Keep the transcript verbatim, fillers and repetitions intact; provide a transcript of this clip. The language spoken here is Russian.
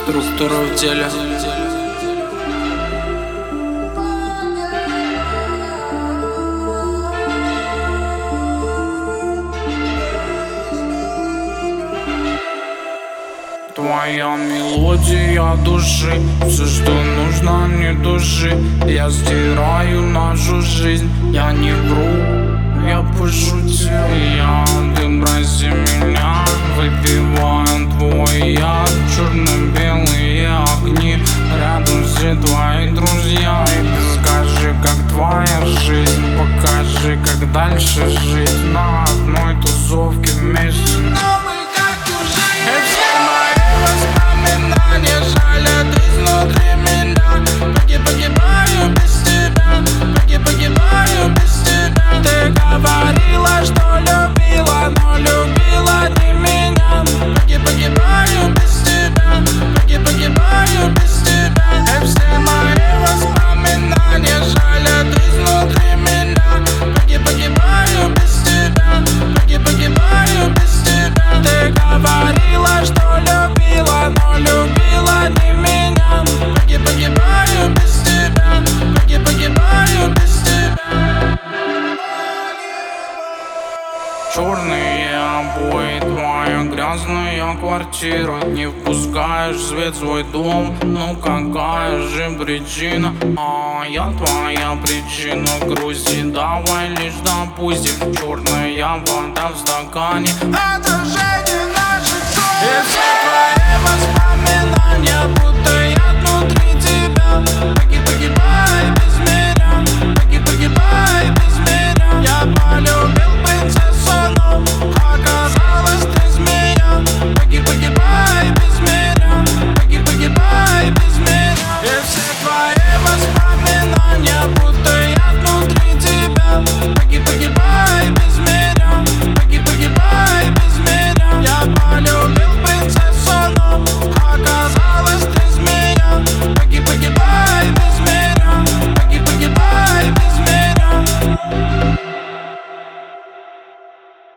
Структура в теле. Твоя мелодия души, все, что нужно, не души. Я стираю нашу жизнь, я не вру, я пошутил. Я, ты броси меня, выпиваю твой яд. Черно-белые огни, рядом все твои друзья. И ты скажи, как твоя жизнь, покажи, как дальше жить. На одной тусовке вместе. Воспоминания жалят изнутри меня. Погиб, погибаю без тебя, погиб, погибаю без тебя. Ты говорила, что любила, но любила не меня. Погиб, погибаю без тебя, погиб, погибаю без тебя. И все мои воспоминания жалят изнутри меня. Погиб, погибаю без тебя, погиб, погибаю без тебя. Ты говорила, что любила, но любила не меня. Погиб, погибаю без тебя, погиб, погибаю без тебя. Черные обои, твоя грязная квартира. Не впускаешь в свет свой дом, ну какая же причина? А я твоя причина грусти, давай лишь допустим. Черная вода в стакане, это же не наши. И все твои воспоминания